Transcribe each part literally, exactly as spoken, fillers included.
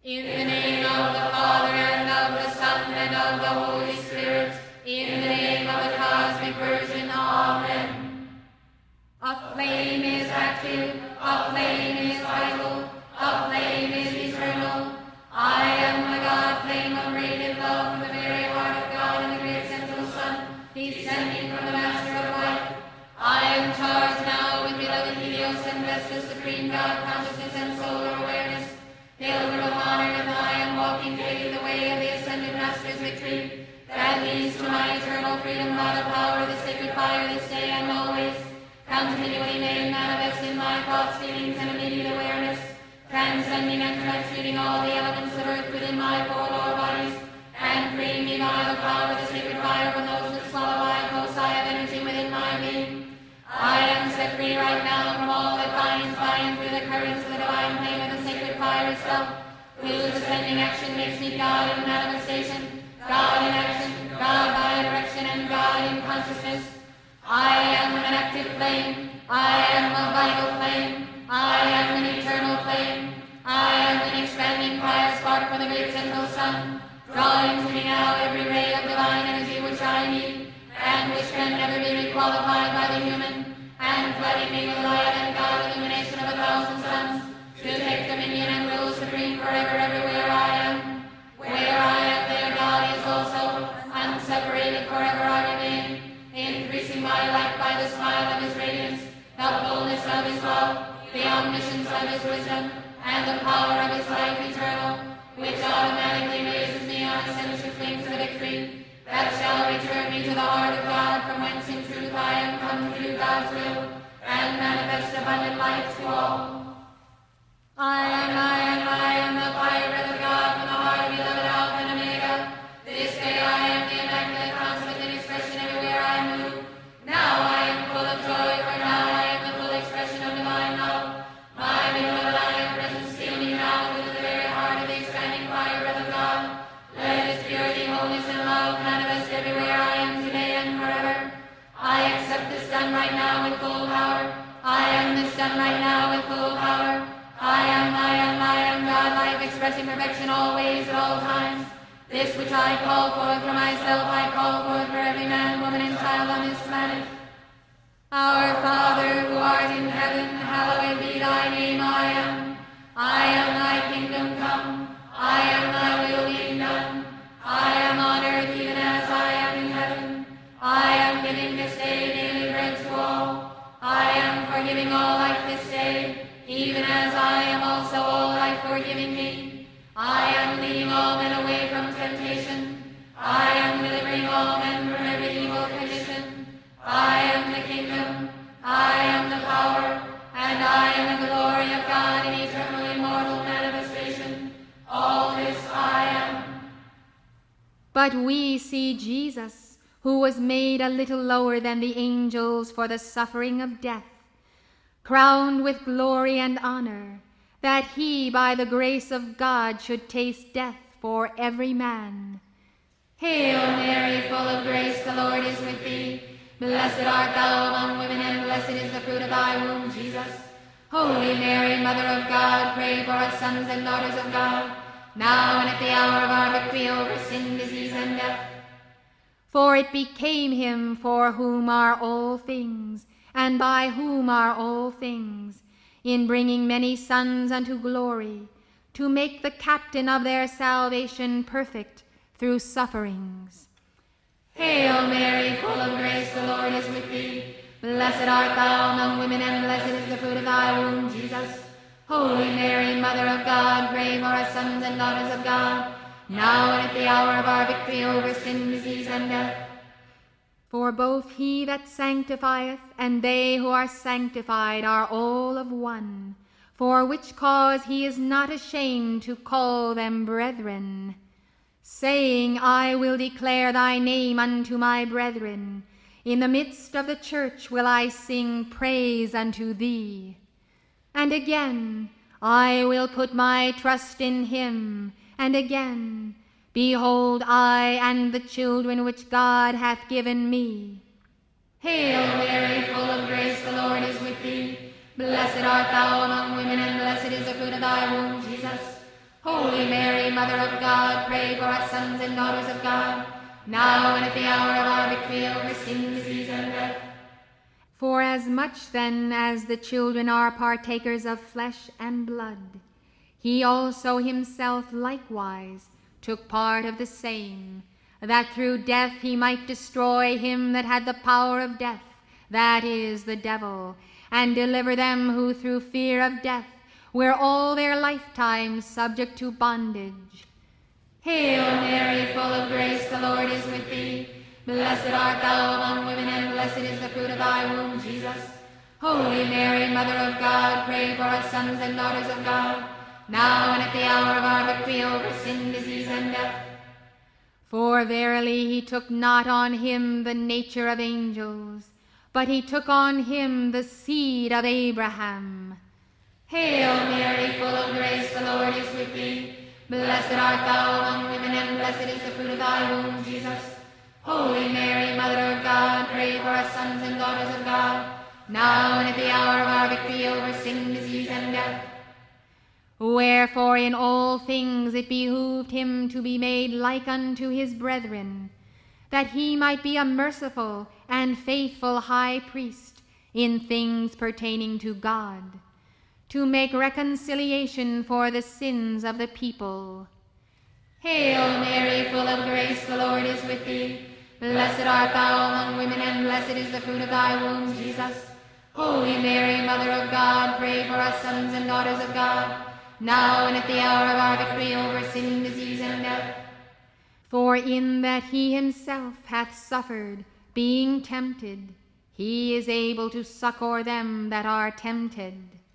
In the name of the Father, and of the Son, and of the Holy Spirit, in the name of the Cosmic Virgin, Amen. A flame is active, a flame is vital, a flame is eternal. I am the God flame of radiant love from the very heart of God and the great central Sun, descending from the Master of life. I am charged now with beloved Helios and Vestas, supreme God consciousness and solar awareness. Pilgrim of honor, and I am walking daily the way of the ascended Master's victory, that leads to my eternal freedom by the power of the sacred fire this day and always, continually made manifest in my thoughts, feelings, and immediate awareness, transcending and transmuting all the elements of earth within my four lower bodies, and freeing me by the power of the sacred fire from those that swallow by a foci of energy within my being. I am set free right now from all that binds by and through the currents of the divine flame of the sacred fire itself, whose ascending action makes me God in manifestation, God in action, God by direction, and God in consciousness. I am an active flame, I am a vital flame, I am an eternal flame, I am an expanding fire spark from the great central Sun, drawing to me now every ray of divine energy which I need, and which can never be requalified by the human, and flooding me with light and God illumination of a thousand suns, to take dominion and rule supreme forever everywhere I am. Where I am, there God is also, unseparated forever I remain, increasing my life by the smile of his radiance, the fullness of his love, the omniscience of his wisdom, and the power of his life eternal, which automatically raises me on ascension wings of victory, that shall return me to the heart of God, from whence in truth I am come to do God's will, and manifest abundant life to all. I am, I am, I am the fire breath of God from the heart of beloved Alpha and Omega. This day I am the immaculate consummate in expression everywhere I move. Now I am full of joy, for now I am the full expression of divine love. My beloved, I am present still me now within the very heart of the expanding fire breath of God. Let its purity, wholeness, and love manifest everywhere I am today and forever. I accept this done right now with full power. I am this done right now with full power. I am, I am, I am God, life expressing perfection always at all times. This which I call forth for myself, I call forth for every man, woman, and child on this planet. Our Father, who art in heaven, hallowed be thy name. I am. I am thy kingdom come. I am thy will being done. I am on earth even as I am in heaven. I am giving this day daily bread to all. I am forgiving all life this day, even as I am also all life forgiving me. I am leading all men away from temptation. I am delivering all men from every evil condition. I am the kingdom, I am the power, and I am the glory of God in eternal immortal manifestation. All this I am. But we see Jesus, who was made a little lower than the angels for the suffering of death, crowned with glory and honor, that he by the grace of God should taste death for every man. Hail Mary, full of grace, the Lord is with thee. Blessed art thou among women, and blessed is the fruit of thy womb, Jesus. Holy Mary, Mother of God, pray for us sons and daughters of God, now and at the hour of our victory over sin, disease, and death. For it became him for whom are all things, and by whom are all things, in bringing many sons unto glory, to make the captain of their salvation perfect through sufferings. Hail Mary, full of grace, the Lord is with thee. Blessed art thou among women, and blessed is the fruit of thy womb, Jesus. Holy Mary, Mother of God, pray for us sons and daughters of God, now and at the hour of our victory over sin, disease, and death. For both he that sanctifieth and they who are sanctified are all of one, for which cause he is not ashamed to call them brethren, saying, I will declare thy name unto my brethren. In the midst of the church will I sing praise unto thee. And again, I will put my trust in him. And again, behold, I and the children which God hath given me. Hail Mary, full of grace, the Lord is with thee. Blessed art thou among women, and blessed is the fruit of thy womb, Jesus. Holy Mary, Mother of God, pray for us sons and daughters of God, now and at the hour of our victory over sin, disease, and death. For as much then as the children are partakers of flesh and blood, he also himself likewise took part of the same, that through death he might destroy him that had the power of death, that is, the devil, and deliver them who through fear of death were all their lifetime subject to bondage. Hail Mary, full of grace, the Lord is with thee. Blessed art thou among women, and blessed is the fruit of thy womb, Jesus. Holy Mary, Mother of God, pray for us sons and daughters of God, now and at the hour of our victory over sin, disease, and death. For verily he took not on him the nature of angels, but he took on him the seed of Abraham. Hail Mary, full of grace, the Lord is with thee. Blessed art thou among women, and blessed is the fruit of thy womb, Jesus. Holy Mary, Mother of God, pray for us sons and daughters of God, now and at the hour of our victory over sin, disease, and death. Wherefore in all things it behooved him to be made like unto his brethren, that he might be a merciful and faithful high priest in things pertaining to God, to make reconciliation for the sins of the people. Hail Mary, full of grace, the Lord is with thee. Blessed art thou among women, and blessed is the fruit of thy womb, Jesus. Holy Mary, Mother of God, pray for us sons and daughters of God, now and at the hour of our victory over sin, disease, and death. For in that he himself hath suffered, being tempted, he is able to succor them that are tempted.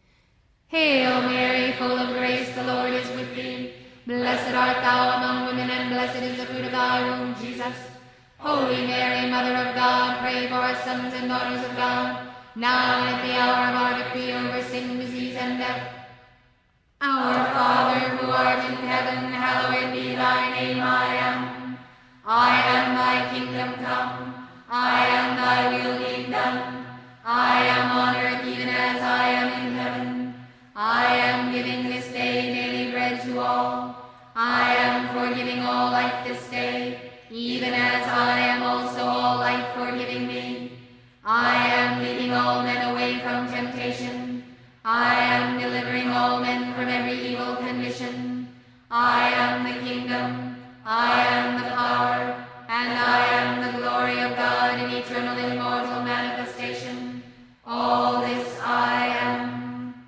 Hail Mary, full of grace, the Lord is with thee. Blessed art thou among women, and blessed is the fruit of thy womb, Jesus. Holy Mary, Mother of God, pray for us sons and daughters of God, now and at the hour of our victory over sin, disease, and death. Our Father, who art in heaven, hallowed be thy name. I am. I am thy kingdom come. I am thy will being done. I am on earth even as I am in heaven. I am giving this day daily bread to all. I am forgiving all life this day, even as I am also all life forgiving me. I am leading all men away from temptation. I am delivering all men from every evil condition. I am the kingdom, I am the power, and I am the glory of God in eternal immortal manifestation. All this I am.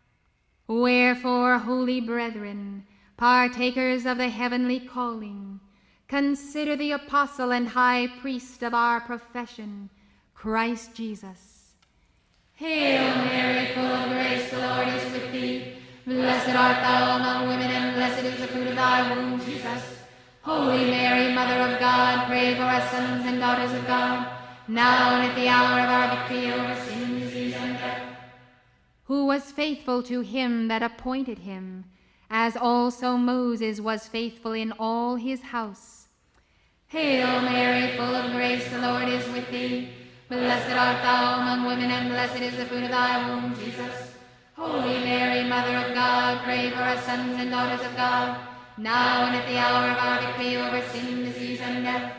Wherefore, holy brethren, partakers of the heavenly calling, consider the apostle and high priest of our profession, Christ Jesus. Hail Mary, full of grace, the Lord is with thee. Blessed art thou among women, and blessed is the fruit of thy womb, Jesus. Holy Mary, Mother of God, pray for us sons and daughters of God, now and at the hour of our victory over sin, disease, and death. Who was faithful to him that appointed him, as also Moses was faithful in all his house. Hail Mary, full of grace, the Lord is with thee. Blessed art thou among women, and blessed is the fruit of thy womb, Jesus. Holy Mary, Mother of God, pray for us sons and daughters of God, now and at the hour of our victory over sin, disease, and death.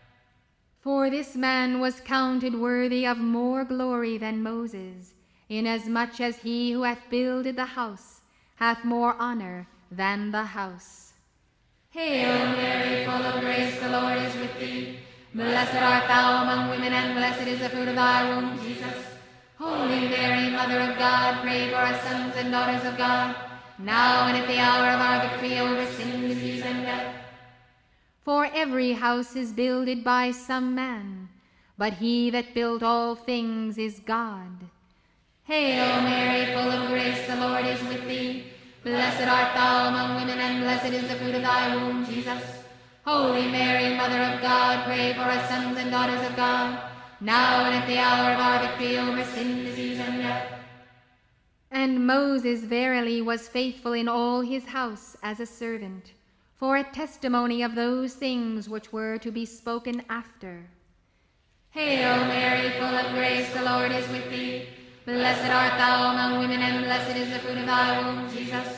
For this man was counted worthy of more glory than Moses, inasmuch as he who hath builded the house hath more honor than the house. Hail Mary, full of grace, the Lord is with thee. Blessed art thou among women, and blessed is the fruit of thy womb, Jesus. Holy Mary, Mother of God, pray for us sons and daughters of God, now and at the hour of our victory over sin, disease, and death. For every house is builded by some man, but he that built all things is God. Hail Mary, full of grace, the Lord is with thee. Blessed art thou among women, and blessed is the fruit of thy womb, Jesus. Holy Mary, Mother of God, pray for us sons and daughters of God, now and at the hour of our victory over sin, disease, and death. And Moses verily was faithful in all his house as a servant, for a testimony of those things which were to be spoken after. Hail Mary, full of grace, the Lord is with thee. Blessed art thou among women, and blessed is the fruit of thy womb, Jesus.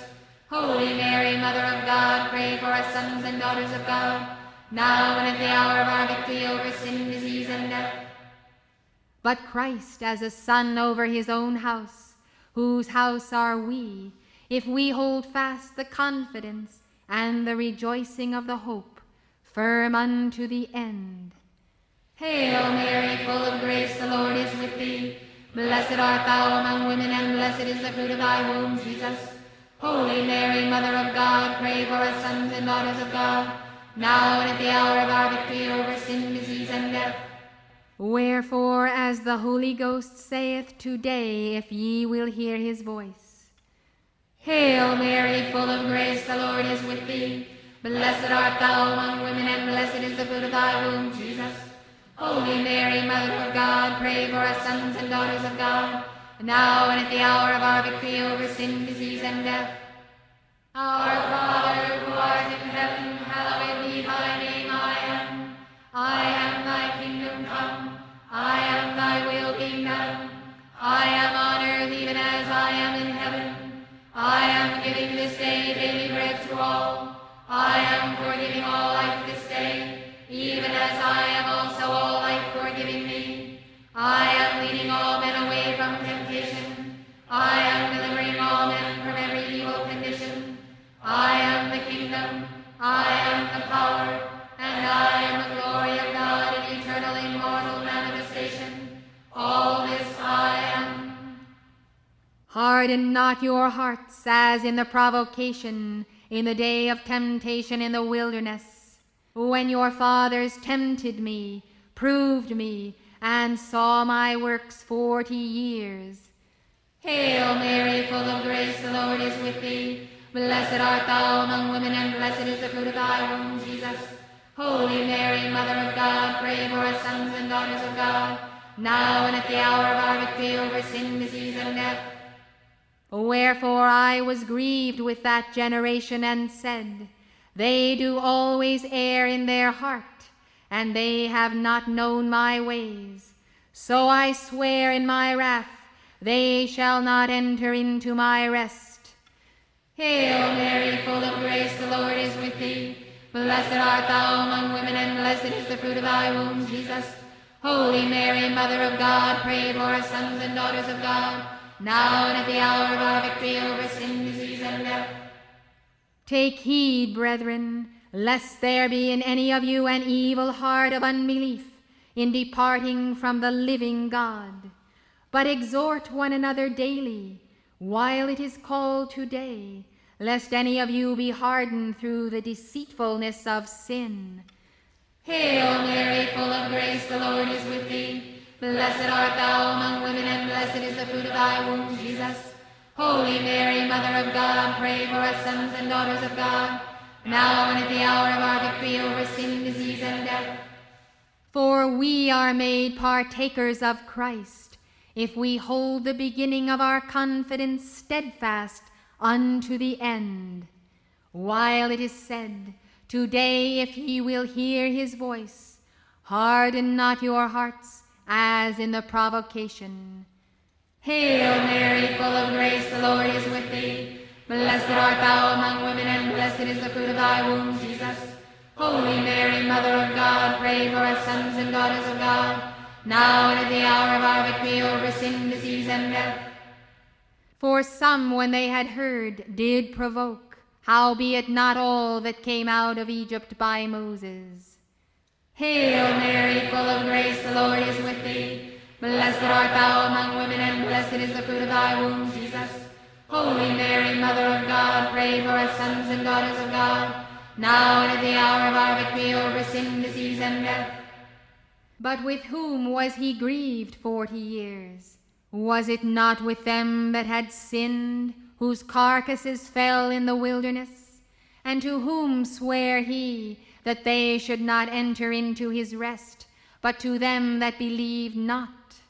Holy Mary, Mother of God, pray for us sons and daughters of God, now and at the hour of our victory over sin, disease, and death. But Christ as a son over his own house, whose house are we, if we hold fast the confidence and the rejoicing of the hope, firm unto the end. Hail Mary, full of grace, the Lord is with thee. Blessed art thou among women, and blessed is the fruit of thy womb, Jesus. Holy Mary, Mother of God, pray for us sons and daughters of God, now and at the hour of our victory over sin, disease, and death. Wherefore, as the Holy Ghost saith, today, if ye will hear his voice. Hail Mary, full of grace, the Lord is with thee. Blessed art thou among women, and blessed is the fruit of thy womb, Jesus. Holy Mary, Mother of God, pray for us sons and daughters of God, now and at the hour of our victory over sin, disease, and death. Our Father, who art in heaven, hallowed be thy name. I am. I am thy kingdom come. I am thy will being done. I am on earth even as I am in heaven. I am giving this day daily bread to all. I am forgiving all life this day, even as I am also all life forgiving me. I am leading all men away from temptation. I am delivering all men from every evil condition. I am the kingdom, I am the power, and I am the glory of God in eternal immortal manifestation. All this I am. Harden not your hearts as in the provocation, in the day of temptation in the wilderness, when your fathers tempted me, proved me, and saw my works forty years. Hail Mary, full of grace, the Lord is with thee. Blessed art thou among women, and blessed is the fruit of thy womb, Jesus. Holy Mary, Mother of God, pray for us sons and daughters of God, now and at the hour of our victory over sin, disease, and death. Wherefore I was grieved with that generation, and said, They do always err in their heart, and they have not known my ways. So I swear in my wrath, they shall not enter into my rest. Hail Mary, full of grace, the Lord is with thee. Blessed art thou among women, and blessed is the fruit of thy womb, Jesus. Holy Mary, Mother of God, pray for us sons and daughters of God, now and at the hour of our victory over sin, disease, and death. Take heed, brethren, lest there be in any of you an evil heart of unbelief in departing from the living God. But exhort one another daily, while it is called today, lest any of you be hardened through the deceitfulness of sin. Hail Mary, full of grace, the Lord is with thee. Blessed art thou among women, and blessed is the fruit of thy womb, Jesus. Holy Mary, Mother of God, pray for us sons and daughters of God, now and at the hour of our victory over sin, disease, and death. For we are made partakers of Christ, if we hold the beginning of our confidence steadfast unto the end. While it is said, Today if ye will hear his voice, harden not your hearts as in the provocation. Hail Mary, full of grace, the Lord is with thee. Blessed art thou among women, and blessed is the fruit of thy womb, Jesus. Holy Mary, Mother of God, pray for us sons and daughters of God, now and at the hour of our victory over sin, disease, and death. For some, when they had heard, did provoke, howbeit not all that came out of Egypt by Moses. Hail Mary, full of grace, the Lord is with thee. Blessed art thou among women, and blessed is the fruit of thy womb, Jesus. Holy Mary, Mother of God, pray for us sons and daughters of God, now and at the hour of our victory over sin, disease, and death. But with whom was he grieved forty years? Was it not with them that had sinned, whose carcasses fell in the wilderness? And to whom sware he that they should not enter into his rest, but to them that believed not?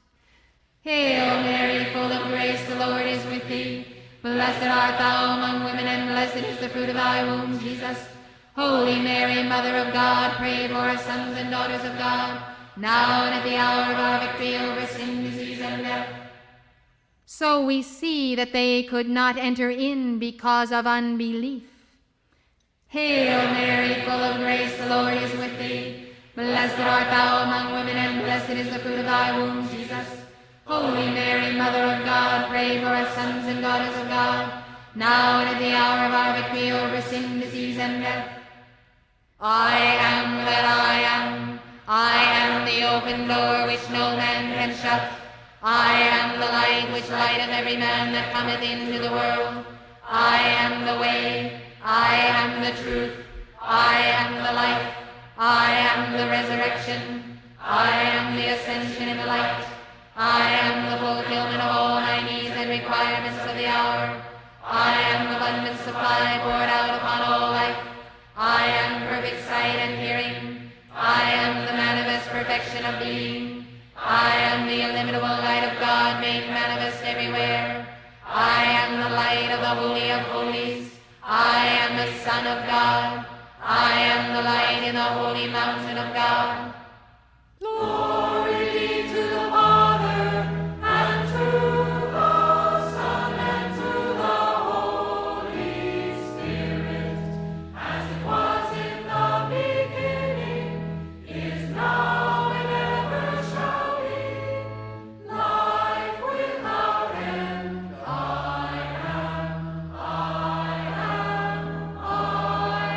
Hail Mary, full of grace, the Lord is with thee. Blessed art thou among women, and blessed is the fruit of thy womb, Jesus. Holy Mary, Mother of God, pray for us sons and daughters of God, now and at the hour of our victory over sin, disease, and death. So we see that they could not enter in because of unbelief. Hail Mary, full of grace, the Lord is with thee. Blessed art thou among women, and blessed is the fruit of thy womb, Jesus. Holy Mary, Mother of God, pray for us sons and daughters of God, now and at the hour of our victory over sin, disease, and death. I am that I am. I am the open door which no man can shut. I am the light which lighteth every man that cometh into the world. I am the way. I am the truth. I am the life. I am the resurrection. I am the ascension and the light. I am the fulfillment of all my needs and requirements of the hour. I am the abundant supply poured out upon all life. I am perfect sight and hearing. I am the manifest perfection of being. I am the illimitable light of God made manifest everywhere. I am the light of the Holy of Holies. I am the Son of God. I am the light in the holy mountain of God. Glory be to the Father, and to the Son, and to the Holy Spirit, as it was in the beginning, is now, and ever shall be, life without end. I am, I am, I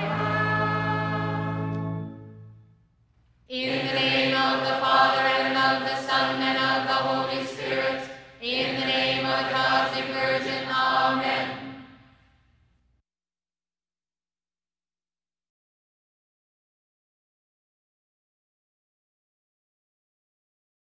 am. In the name of the Father, and of the Son, and of the Holy Spirit, in the name of the Cosmic Virgin,